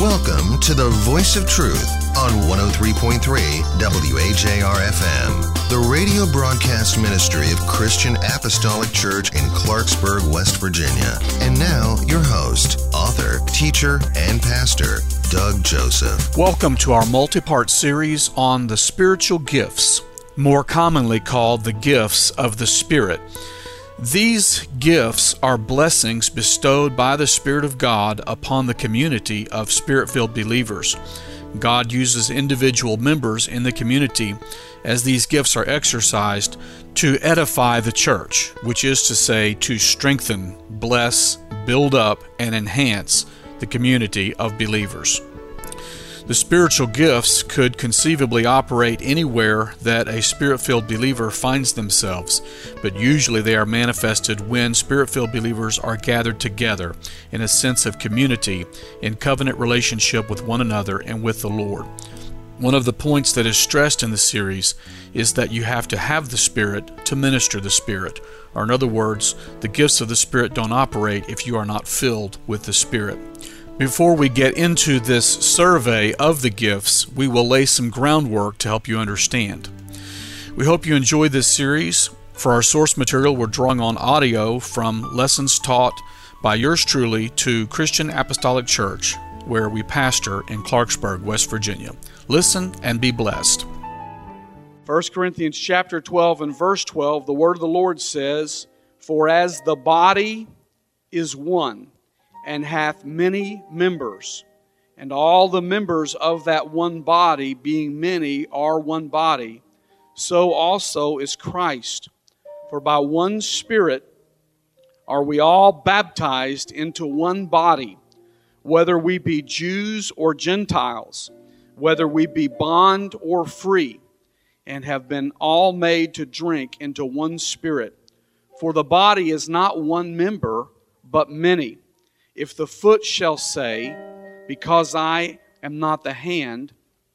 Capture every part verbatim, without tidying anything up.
Welcome to the Voice of Truth on one oh three point three W A J R F M, the radio broadcast ministry of Christian Apostolic Church in Clarksburg, West Virginia. And now, your host, author, teacher, and pastor, Doug Joseph. Welcome to our multi-part series on the spiritual gifts, more commonly called the gifts of the Spirit. These gifts are blessings bestowed by the Spirit of God upon the community of Spirit-filled believers. God uses individual members in the community as these gifts are exercised to edify the church, which is to say to strengthen, bless, build up, and enhance the community of believers. The spiritual gifts could conceivably operate anywhere that a Spirit-filled believer finds themselves, but usually they are manifested when Spirit-filled believers are gathered together in a sense of community, in covenant relationship with one another and with the Lord. One of the points that is stressed in the series is that you have to have the Spirit to minister the Spirit, or in other words, the gifts of the Spirit don't operate if you are not filled with the Spirit. Before we get into this survey of the gifts, we will lay some groundwork to help you understand. We hope you enjoy this series. For our source material, we're drawing on audio from lessons taught by yours truly to Christian Apostolic Church, where we pastor in Clarksburg, West Virginia. Listen and be blessed. First Corinthians chapter twelve and verse twelve, the word of the Lord says, "For as the body is one, and hath many members, and all the members of that one body, being many, are one body, so also is Christ. For by one Spirit are we all baptized into one body, whether we be Jews or Gentiles, whether we be bond or free, and have been all made to drink into one Spirit. For the body is not one member, but many. If the foot shall say, because I am not the hand,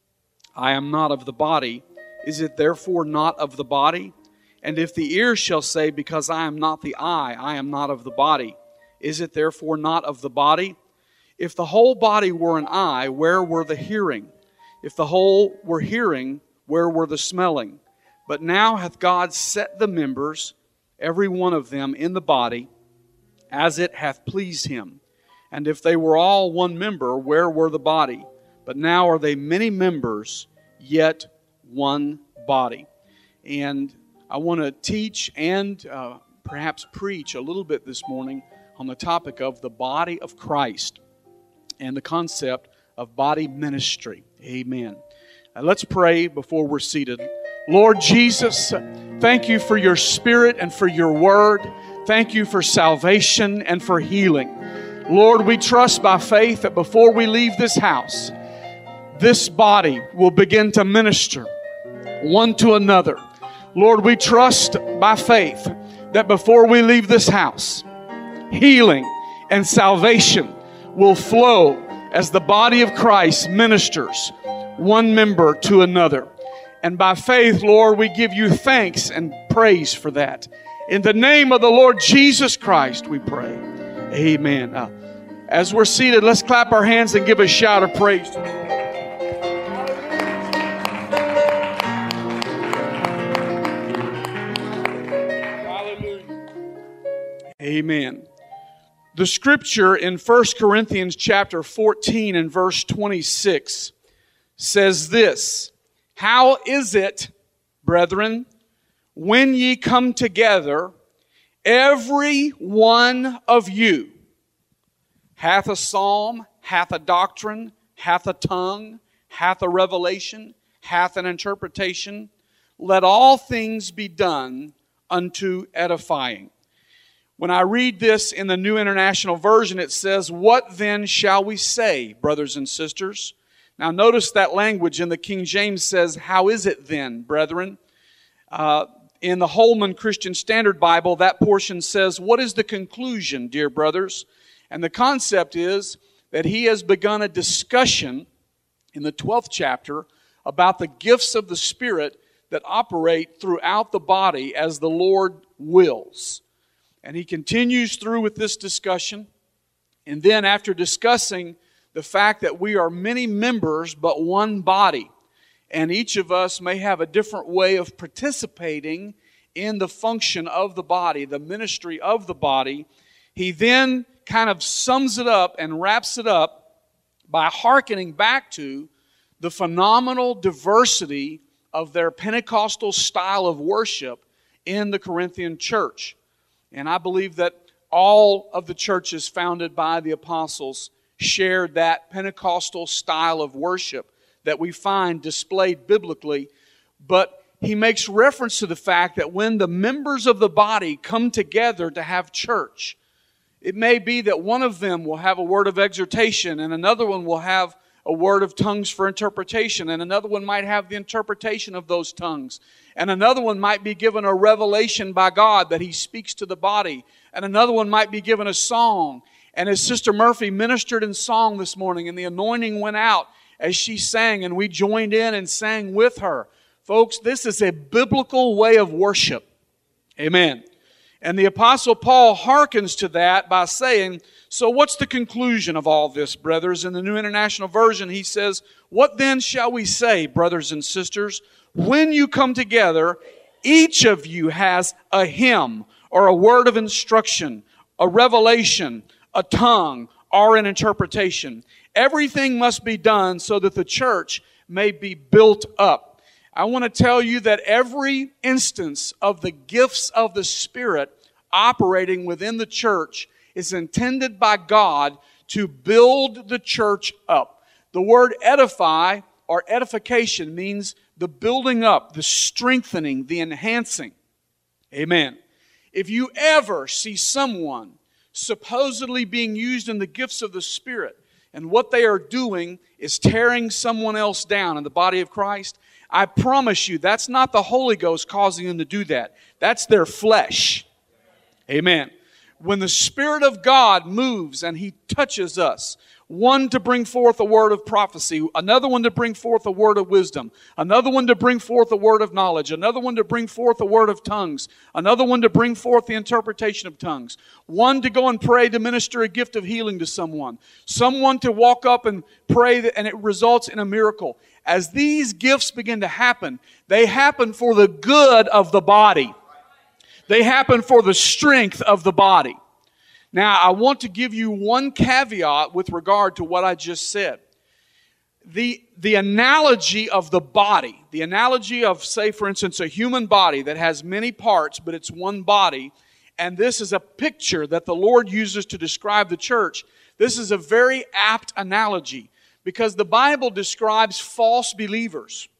I am not of the body, is it therefore not of the body? And if the ear shall say, because I am not the eye, I am not of the body, is it therefore not of the body? If the whole body were an eye, where were the hearing? If the whole were hearing, where were the smelling? But now hath God set the members, every one of them, in the body, as it hath pleased Him. And if they were all one member, where were the body? But now are they many members, yet one body." And I want to teach and uh, perhaps preach a little bit this morning on the topic of the body of Christ and the concept of body ministry. Amen. Uh, let's pray before we're seated. Lord Jesus, thank you for your Spirit and for your Word. Thank you for salvation and for healing. Lord, we trust by faith that before we leave this house, this body will begin to minister one to another. Lord, we trust by faith that before we leave this house, healing and salvation will flow as the body of Christ ministers one member to another. And by faith, Lord, we give you thanks and praise for that. In the name of the Lord Jesus Christ, we pray. Amen. Uh, as we're seated, let's clap our hands and give a shout of praise. Hallelujah. Amen. The scripture in First Corinthians chapter fourteen and verse twenty-six says this, "How is it, brethren, when ye come together, every one of you hath a psalm, hath a doctrine, hath a tongue, hath a revelation, hath an interpretation. Let all things be done unto edifying." When I read this in the New International Version, it says, "What then shall we say, brothers and sisters?" Now notice that language in the King James says, "How is it then, brethren?" Uh, in the Holman Christian Standard Bible, that portion says, "What is the conclusion, dear brothers?" And the concept is that he has begun a discussion in the twelfth chapter about the gifts of the Spirit that operate throughout the body as the Lord wills. And he continues through with this discussion. And then after discussing the the fact that we are many members but one body. And each of us may have a different way of participating in the function of the body, the ministry of the body. He then kind of sums it up and wraps it up by hearkening back to the phenomenal diversity of their Pentecostal style of worship in the Corinthian church. And I believe that all of the churches founded by the apostles shared that Pentecostal style of worship that we find displayed biblically. But he makes reference to the fact that when the members of the body come together to have church, it may be that one of them will have a word of exhortation, and another one will have a word of tongues for interpretation, and another one might have the interpretation of those tongues, and another one might be given a revelation by God that He speaks to the body, and another one might be given a song. And as Sister Murphy ministered in song this morning, and the anointing went out as she sang, and we joined in and sang with her. Folks, this is a biblical way of worship. Amen. And the Apostle Paul hearkens to that by saying, so what's the conclusion of all this, brothers? In the New International Version, he says, what then shall we say, brothers and sisters? When you come together, each of you has a hymn or a word of instruction, a revelation, a tongue, or an interpretation. Everything must be done so that the church may be built up. I want to tell you that every instance of the gifts of the Spirit operating within the church is intended by God to build the church up. The word edify or edification means the building up, the strengthening, the enhancing. Amen. If you ever see someone supposedly being used in the gifts of the Spirit, and what they are doing is tearing someone else down in the body of Christ, I promise you that's not the Holy Ghost causing them to do that. That's their flesh. Amen. When the Spirit of God moves and He touches us, one to bring forth a word of prophecy, another one to bring forth a word of wisdom, another one to bring forth a word of knowledge, another one to bring forth a word of tongues, another one to bring forth the interpretation of tongues, one to go and pray to minister a gift of healing to someone, someone to walk up and pray and it results in a miracle. As these gifts begin to happen, they happen for the good of the body. They happen for the strength of the body. Now, I want to give you one caveat with regard to what I just said. The, the analogy of the body, the analogy of, say, for instance, a human body that has many parts, but it's one body, and this is a picture that the Lord uses to describe the church. This is a very apt analogy because the Bible describes false believers,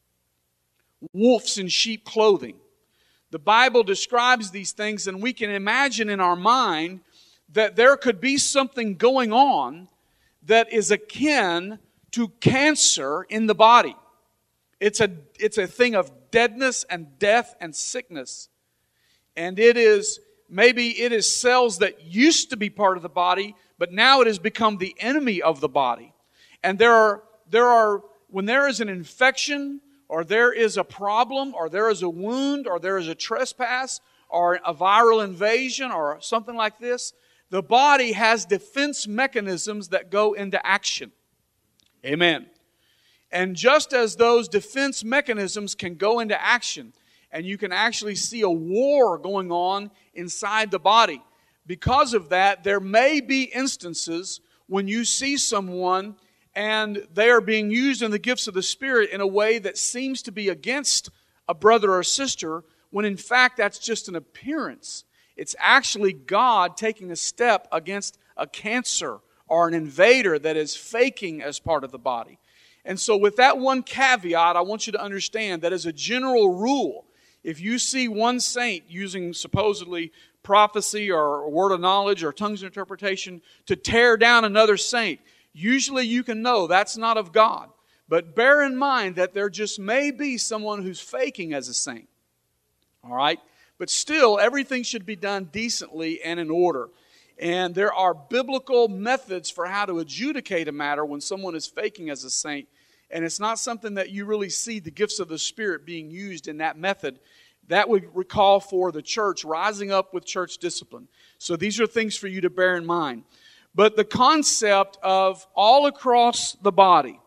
wolves in sheep clothing. The Bible describes these things, and we can imagine in our mind that there could be something going on that is akin to cancer in the body. It's a, it's a thing of deadness and death and sickness. And it is, maybe it is cells that used to be part of the body, but now it has become the enemy of the body. And there are, there are, when there is an infection, or there is a problem, or there is a wound, or there is a trespass, or a viral invasion, or something like this, the body has defense mechanisms that go into action. Amen. And just as those defense mechanisms can go into action, and you can actually see a war going on inside the body, because of that, there may be instances when you see someone and they are being used in the gifts of the Spirit in a way that seems to be against a brother or sister, when in fact that's just an appearance. It's actually God taking a step against a cancer or an invader that is faking as part of the body. And so with that one caveat, I want you to understand that as a general rule, if you see one saint using supposedly prophecy or a word of knowledge or tongues of interpretation to tear down another saint, usually you can know that's not of God. But bear in mind that there just may be someone who's faking as a saint. All right? But still, everything should be done decently and in order. And there are biblical methods for how to adjudicate a matter when someone is faking as a saint. And it's not something that you really see the gifts of the Spirit being used in that method. That would call for the church rising up with church discipline. So these are things for you to bear in mind. but the concept of all across the body,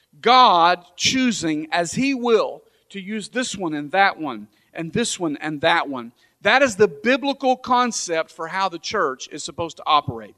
God choosing as He will to use this one and that one and this one and that one. That is the biblical concept for how the church is supposed to operate.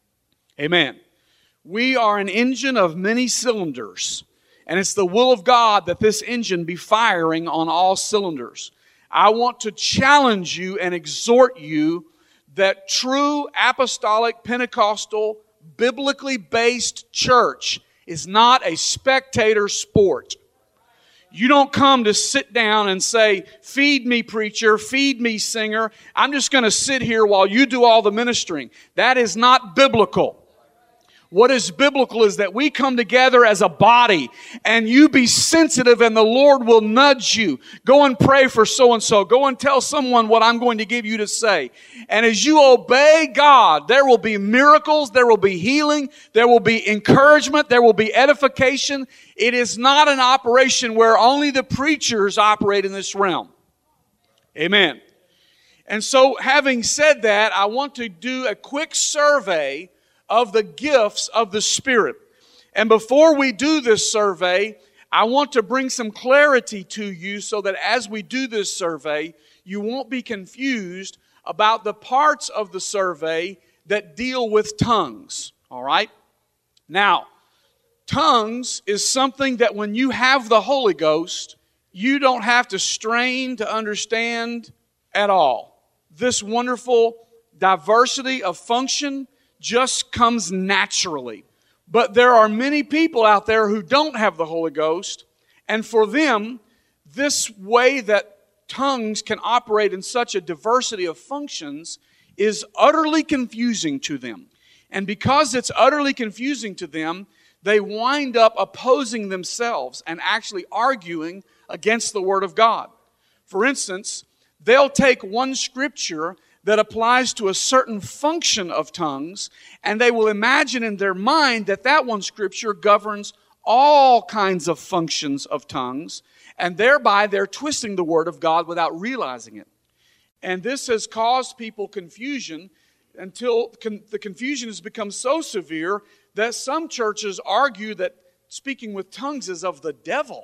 Amen. We are an engine of many cylinders, and it's the will of God that this engine be firing on all cylinders. I want to challenge you and exhort you that true apostolic, Pentecostal, biblically based church is not a spectator sport. You don't come to sit down and say, feed me, preacher, feed me, singer. I'm just going to sit here while you do all the ministering. That is not biblical. What is biblical is that we come together as a body and you be sensitive and the Lord will nudge you. Go and pray for so-and-so. Go and tell someone what I'm going to give you to say. And as you obey God, there will be miracles, there will be healing, there will be encouragement, there will be edification. It is not an operation where only the preachers operate in this realm. Amen. And so having said that, I want to do a quick survey of the gifts of the Spirit. And before we do this survey, I want to bring some clarity to you so that as we do this survey, you won't be confused about the parts of the survey that deal with tongues. All right? Now, tongues is something that when you have the Holy Ghost, you don't have to strain to understand at all. This wonderful diversity of function just comes naturally. But there are many people out there who don't have the Holy Ghost, and for them, this way that tongues can operate in such a diversity of functions is utterly confusing to them. And because it's utterly confusing to them, they wind up opposing themselves and actually arguing against the Word of God. For instance, they'll take one scripture that applies to a certain function of tongues, and they will imagine in their mind that that one scripture governs all kinds of functions of tongues, and thereby they're twisting the Word of God without realizing it. And this has caused people confusion until con- the confusion has become so severe that some churches argue that speaking with tongues is of the devil.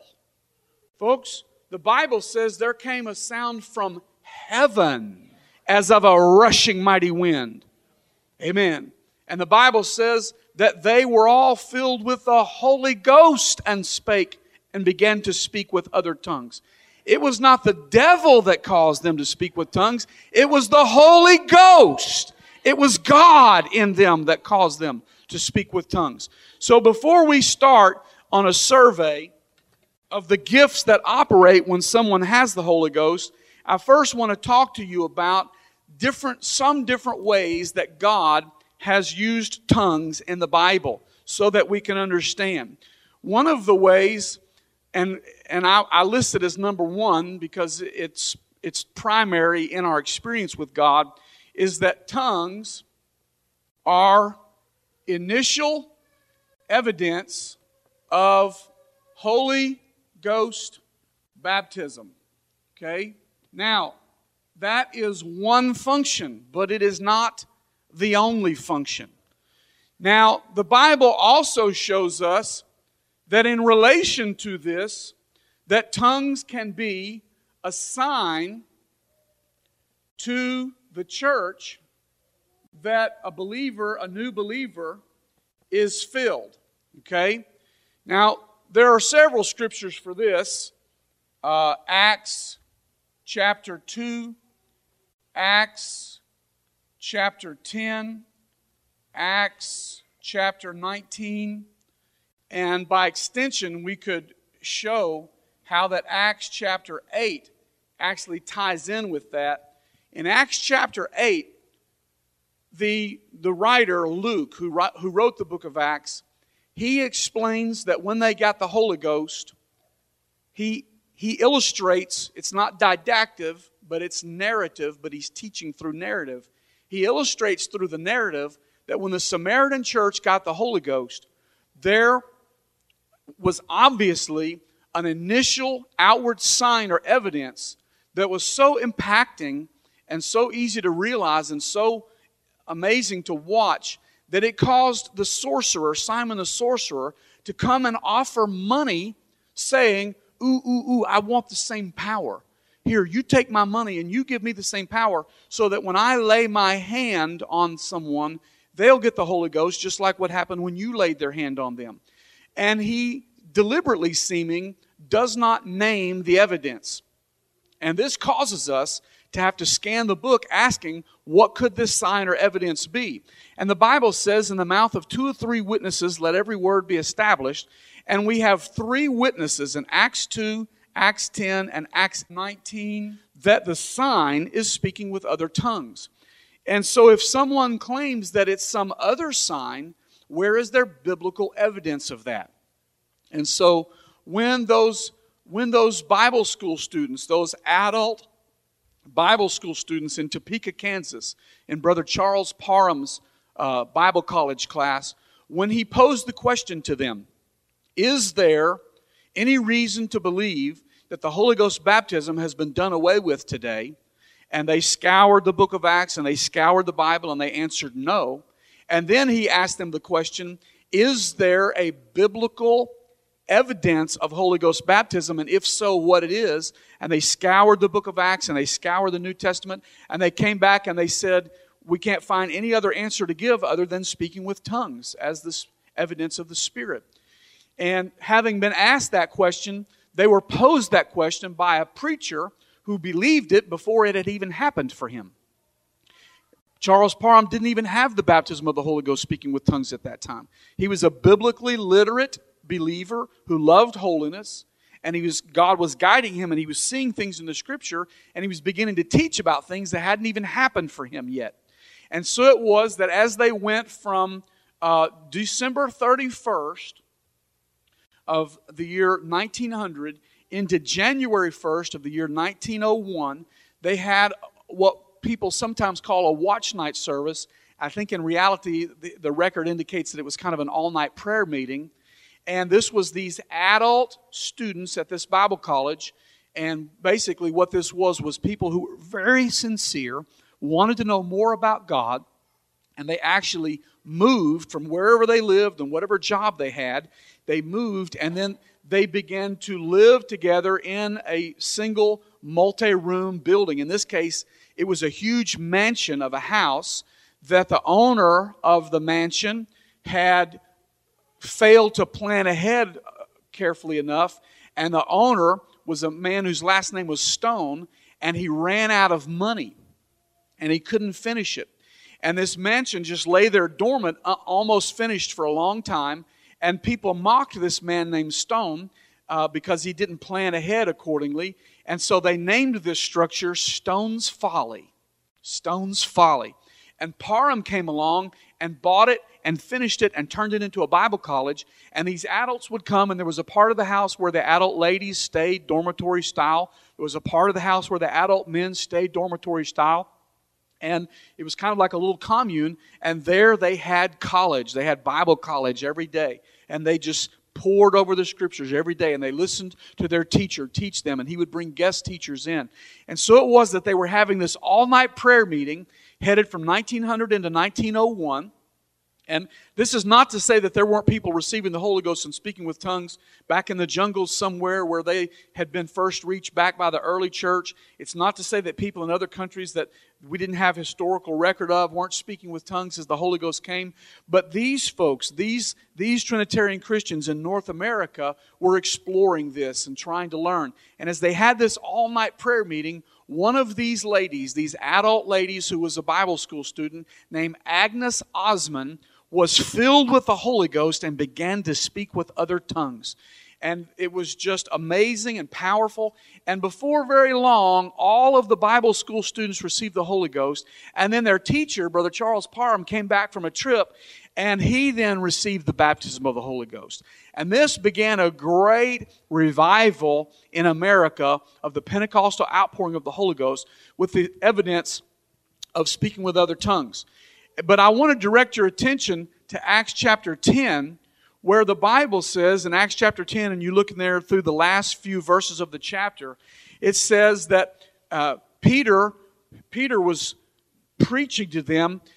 Folks, the Bible says there came a sound from heaven as of a rushing mighty wind. Amen. And the Bible says that they were all filled with the Holy Ghost and spake and began to speak with other tongues. It was not the devil that caused them to speak with tongues. It was the Holy Ghost. It was God in them that caused them to speak with tongues. So before we start on a survey of the gifts that operate when someone has the Holy Ghost, I first want to talk to you about different, some different ways that God has used tongues in the Bible so that we can understand. One of the ways, and and I, I list it as number one because it's it's primary in our experience with God, is that tongues are initial evidence of Holy Ghost baptism. Okay? Now, that is one function, but it is not the only function. Now, the Bible also shows us that in relation to this, that tongues can be a sign to the church that a believer, a new believer, is filled. Okay? Now, there are several scriptures for this. Uh, Acts chapter two, Acts chapter ten, Acts chapter nineteen, and by extension we could show how that Acts chapter eight actually ties in with that. In Acts chapter eight, the, the writer Luke, who, who wrote the book of Acts, he explains that when they got the Holy Ghost, he He illustrates, it's not didactic, but it's narrative, but he's teaching through narrative. He illustrates through the narrative that when the Samaritan church got the Holy Ghost, there was obviously an initial outward sign or evidence that was so impacting and so easy to realize and so amazing to watch that it caused the sorcerer, Simon the sorcerer, to come and offer money saying, ooh, ooh, ooh, I want the same power. Here, you take my money and you give me the same power so that when I lay my hand on someone, they'll get the Holy Ghost just like what happened when you laid their hand on them. And he, deliberately seeming, does not name the evidence. And this causes us to have to scan the book asking, what could this sign or evidence be? And the Bible says, in the mouth of two or three witnesses, let every word be established. And we have three witnesses in Acts two, Acts ten, and Acts nineteen, that the sign is speaking with other tongues. And so if someone claims that it's some other sign, where is there biblical evidence of that? And so when those, when those Bible school students, those adult Bible school students in Topeka, Kansas, in Brother Charles Parham's uh, Bible college class, when he posed the question to them, is there any reason to believe that the Holy Ghost baptism has been done away with today? And they scoured the book of Acts and they scoured the Bible and they answered no. And then he asked them the question, is there a biblical evidence of Holy Ghost baptism, and if so, what it is? And they scoured the book of Acts and they scoured the New Testament, and they came back and they said, we can't find any other answer to give other than speaking with tongues as this evidence of the Spirit. And having been asked that question, they were posed that question by a preacher who believed it before it had even happened for him. Charles Parham didn't even have the baptism of the Holy Ghost speaking with tongues at that time. He was a biblically literate believer who loved holiness, and he was God was guiding him, and he was seeing things in the Scripture, and he was beginning to teach about things that hadn't even happened for him yet. And so it was that as they went from uh, December thirty-first of the year nineteen hundred into January first of the year nineteen oh one, they had what people sometimes call a watch night service. I think in reality, the, the record indicates that it was kind of an all-night prayer meeting. And this was these adult students at this Bible college. And basically what this was was people who were very sincere, wanted to know more about God. And they actually moved from wherever they lived and whatever job they had. They moved, and then they began to live together in a single multi-room building. In this case, it was a huge mansion of a house that the owner of the mansion had failed to plan ahead carefully enough. And the owner was a man whose last name was Stone, and he ran out of money, and he couldn't finish it. And this mansion just lay there dormant, uh, almost finished for a long time. And people mocked this man named Stone uh, because he didn't plan ahead accordingly. And so they named this structure Stone's Folly. Stone's Folly. And Parham came along and bought it and finished it and turned it into a Bible college. And these adults would come, and there was a part of the house where the adult ladies stayed dormitory style. There was a part of the house where the adult men stayed dormitory style. And it was kind of like a little commune. And there they had college. They had Bible college every day. And they just poured over the Scriptures every day. And they listened to their teacher teach them. And he would bring guest teachers in. And so it was that they were having this all-night prayer meeting headed from nineteen hundred into nineteen oh one. And this is not to say that there weren't people receiving the Holy Ghost and speaking with tongues back in the jungles somewhere where they had been first reached back by the early church. It's not to say that people in other countries that we didn't have historical record of weren't speaking with tongues as the Holy Ghost came. But these folks, these, these Trinitarian Christians in North America were exploring this and trying to learn. And as they had this all-night prayer meeting, one of these ladies, these adult ladies who was a Bible school student named Agnes Osman, was filled with the Holy Ghost and began to speak with other tongues. And it was just amazing and powerful. And before very long, all of the Bible school students received the Holy Ghost. And then their teacher, Brother Charles Parham, came back from a trip, and he then received the baptism of the Holy Ghost. And this began a great revival in America of the Pentecostal outpouring of the Holy Ghost with the evidence of speaking with other tongues. But I want to direct your attention to Acts chapter ten, where the Bible says in Acts chapter ten, and you look in there through the last few verses of the chapter, it says that uh, Peter, Peter was preaching to them,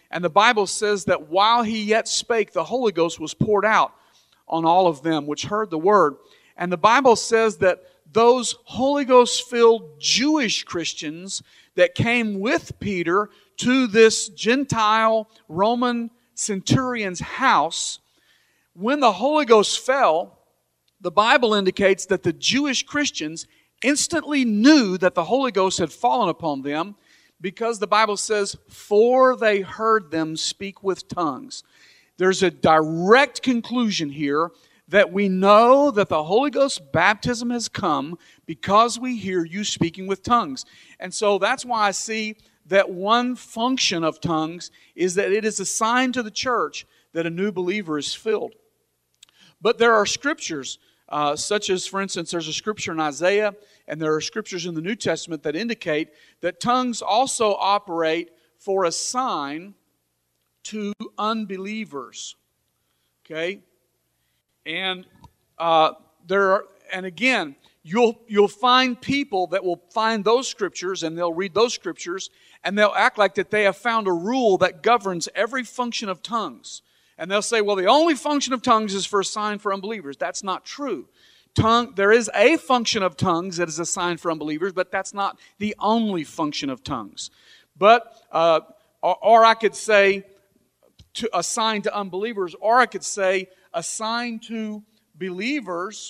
And the Bible says that while he yet spake, the Holy Ghost was poured out on all of them which heard the word. And the Bible says that those Holy Ghost-filled Jewish Christians that came with Peter to this Gentile Roman centurion's house, when the Holy Ghost fell, the Bible indicates that the Jewish Christians instantly knew that the Holy Ghost had fallen upon them, because the Bible says, for they heard them speak with tongues. There's a direct conclusion here that we know that the Holy Ghost baptism has come because we hear you speaking with tongues. And so that's why I see that one function of tongues is that it is a sign to the church that a new believer is filled. But there are scriptures, uh, such as, for instance, there's a scripture in Isaiah, and there are scriptures in the New Testament that indicate that tongues also operate for a sign to unbelievers. Okay? And uh, there are, and again, you'll you'll find people that will find those scriptures, and they'll read those scriptures, and they'll act like that they have found a rule that governs every function of tongues. And they'll say, well, the only function of tongues is for a sign for unbelievers. That's not true. Tongue, there is a function of tongues that is a sign for unbelievers, but that's not the only function of tongues. But, uh, or, or I could say to a sign to unbelievers, or I could say a sign to believers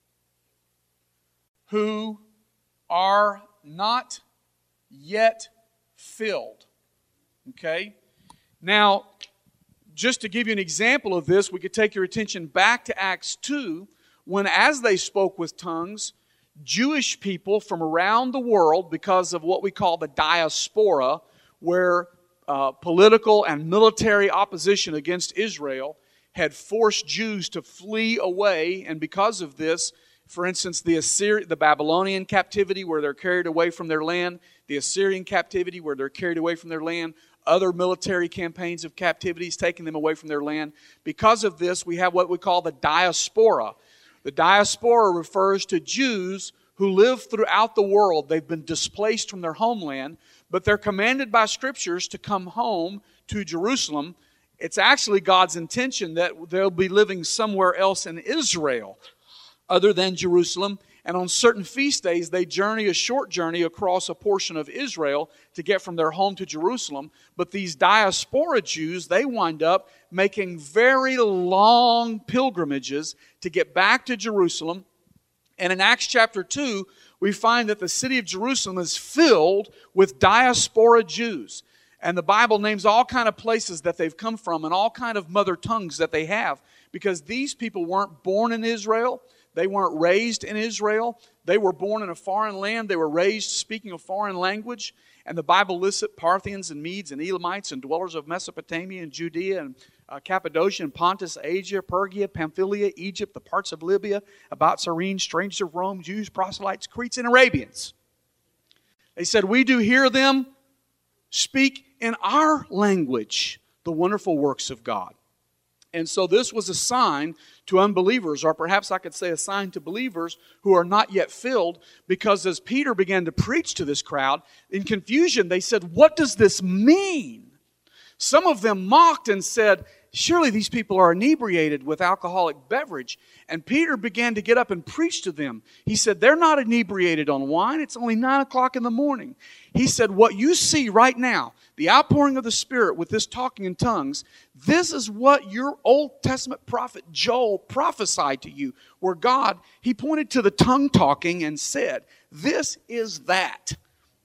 who are not yet filled. Okay? Now, just to give you an example of this, we could take your attention back to Acts two, when as they spoke with tongues, Jewish people from around the world, because of what we call the diaspora, where uh, political and military opposition against Israel had forced Jews to flee away, and because of this, for instance, the Assyrian, the Babylonian captivity where they're carried away from their land, the Assyrian captivity where they're carried away from their land, other military campaigns of captivities taking them away from their land. Because of this, we have what we call the diaspora. The diaspora refers to Jews who live throughout the world. They've been displaced from their homeland, but they're commanded by Scriptures to come home to Jerusalem. It's actually God's intention that they'll be living somewhere else in Israel other than Jerusalem. And on certain feast days, they journey a short journey across a portion of Israel to get from their home to Jerusalem. But these diaspora Jews, they wind up making very long pilgrimages to get back to Jerusalem. And in Acts chapter two, we find that the city of Jerusalem is filled with diaspora Jews. And the Bible names all kind of places that they've come from and all kind of mother tongues that they have, because these people weren't born in Israel. They weren't raised in Israel. They were born in a foreign land. They were raised speaking a foreign language. And the Bible lists it, Parthians and Medes and Elamites and dwellers of Mesopotamia and Judea and uh, Cappadocia and Pontus, Asia, Pergia, Pamphylia, Egypt, the parts of Libya, about Cyrene, strangers of Rome, Jews, proselytes, Cretes, and Arabians. They said, we do hear them speak in our language the wonderful works of God. And so this was a sign to unbelievers, or perhaps I could say a sign to believers who are not yet filled, because as Peter began to preach to this crowd, in confusion they said, what does this mean? Some of them mocked and said, surely these people are inebriated with alcoholic beverage. And Peter began to get up and preach to them. He said, they're not inebriated on wine. It's only nine o'clock in the morning. He said, what you see right now, the outpouring of the Spirit with this talking in tongues, this is what your Old Testament prophet Joel prophesied to you, where God, he pointed to the tongue talking and said, this is that.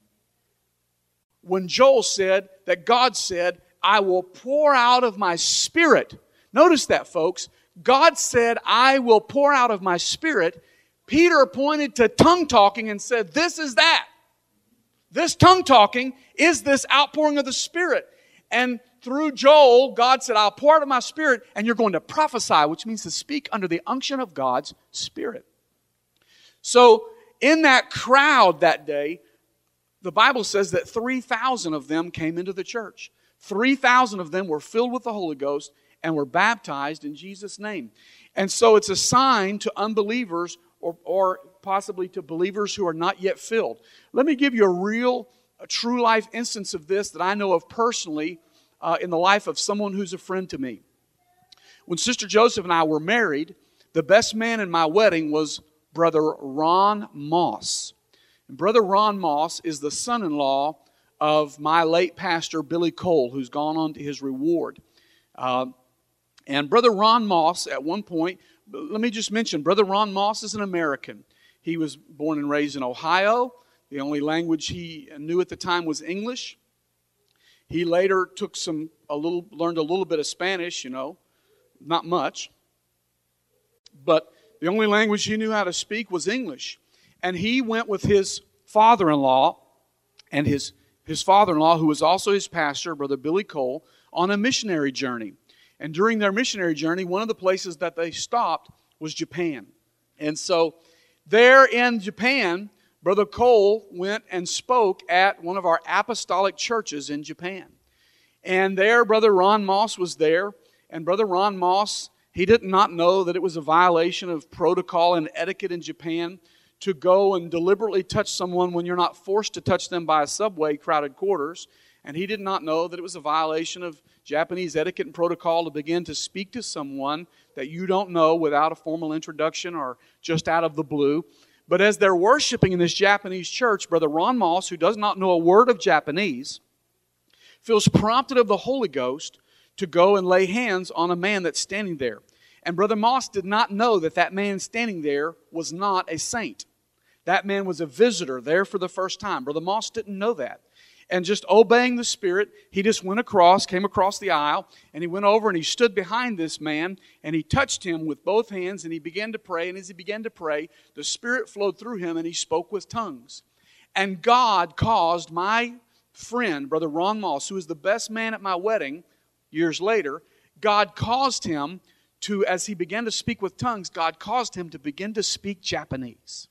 When Joel said that God said, I will pour out of my Spirit. Notice that, folks. God said, I will pour out of my Spirit. Peter pointed to tongue talking and said, this is that. This tongue talking is this outpouring of the Spirit. And through Joel, God said, I'll pour out of my Spirit, and you're going to prophesy, which means to speak under the unction of God's Spirit. So, in that crowd that day, the Bible says that three thousand of them came into the church. three thousand of them were filled with the Holy Ghost and were baptized in Jesus' name. And so it's a sign to unbelievers or, or possibly to believers who are not yet filled. Let me give you a real, a true life instance of this that I know of personally uh, in the life of someone who's a friend to me. When Sister Joseph and I were married, the best man in my wedding was Brother Ron Moss. And Brother Ron Moss is the son-in-law of my late pastor, Billy Cole, who's gone on to his reward. Uh, and Brother Ron Moss, at one point, let me just mention, Brother Ron Moss is an American. He was born and raised in Ohio. The only language he knew at the time was English. He later took some, a little, learned a little bit of Spanish, you know, not much. But the only language he knew how to speak was English. And he went with his father-in-law and his, his father-in-law, who was also his pastor, Brother Billy Cole, on a missionary journey. And during their missionary journey, one of the places that they stopped was Japan. And so there in Japan, Brother Cole went and spoke at one of our apostolic churches in Japan. And there, Brother Ron Moss was there. And Brother Ron Moss, he did not know that it was a violation of protocol and etiquette in Japan to go and deliberately touch someone when you're not forced to touch them by a subway, crowded quarters. And he did not know that it was a violation of Japanese etiquette and protocol to begin to speak to someone that you don't know without a formal introduction or just out of the blue. But as they're worshiping in this Japanese church, Brother Ron Moss, who does not know a word of Japanese, feels prompted of the Holy Ghost to go and lay hands on a man that's standing there. And Brother Moss did not know that that man standing there was not a saint. That man was a visitor there for the first time. Brother Moss didn't know that. And just obeying the Spirit, he just went across, came across the aisle, and he went over and he stood behind this man, and he touched him with both hands, and he began to pray. And as he began to pray, the Spirit flowed through him, and he spoke with tongues. And God caused my friend, Brother Ron Moss, who was the best man at my wedding years later, God caused him to, as he began to speak with tongues, God caused him to begin to speak Japanese.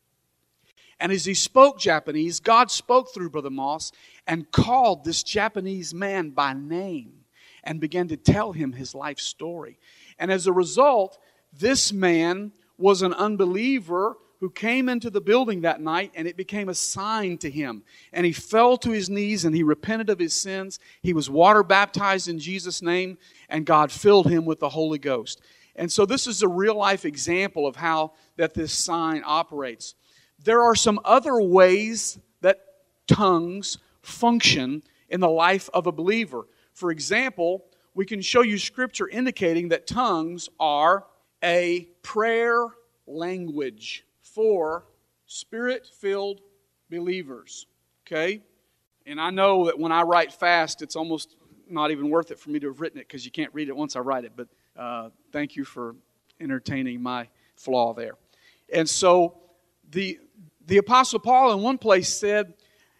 And as he spoke Japanese, God spoke through Brother Moss and called this Japanese man by name and began to tell him his life story. And as a result, this man was an unbeliever who came into the building that night, and it became a sign to him. And he fell to his knees and he repented of his sins. He was water baptized in Jesus' name, and God filled him with the Holy Ghost. And so this is a real life example of how that this sign operates. There are some other ways that tongues function in the life of a believer. For example, we can show you scripture indicating that tongues are a prayer language for Spirit-filled believers. Okay? And I know that when I write fast, it's almost not even worth it for me to have written it because you can't read it once I write it. But uh, thank you for entertaining my flaw there. And so the the Apostle Paul in one place said,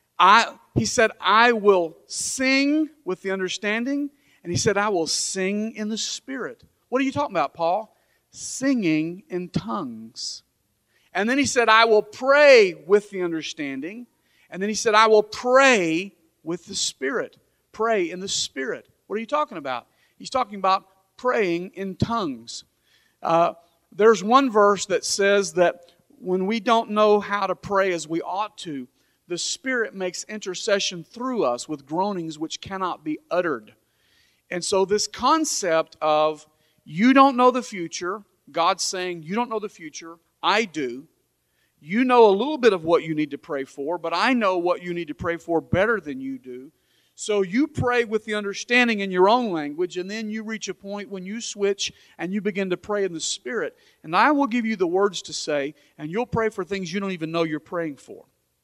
I he said, I will sing with the understanding, and he said, I will sing in the Spirit. What are you talking about, Paul? Singing in tongues. And then he said, I will pray with the understanding. And then he said, I will pray with the Spirit. Pray in the Spirit. What are you talking about? He's talking about praying in tongues. Uh, there's one verse that says that when we don't know how to pray as we ought to, the Spirit makes intercession through us with groanings which cannot be uttered. And so this concept of you don't know the future, God's saying you don't know the future, I do. You know a little bit of what you need to pray for, but I know what you need to pray for better than you do. So you pray with the understanding in your own language, and then you reach a point when you switch and you begin to pray in the Spirit. And I will give you the words to say, and you'll pray for things you don't even know you're praying for.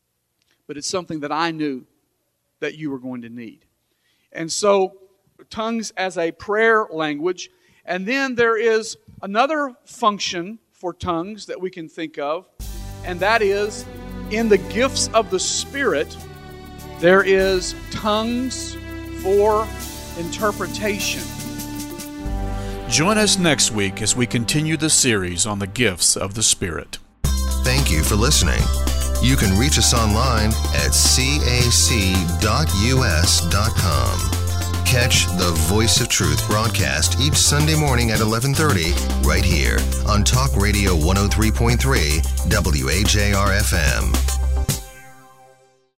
But it's something that I knew that you were going to need. And so, tongues as a prayer language. And then there is another function for tongues that we can think of, and that is in the gifts of the Spirit, there is tongues for interpretation. Join us next week as we continue the series on the gifts of the Spirit. Thank you for listening. You can reach us online at c a c dot u s dot com. Catch the Voice of Truth broadcast each Sunday morning at eleven thirty right here on Talk Radio one oh three point three W A J R F M.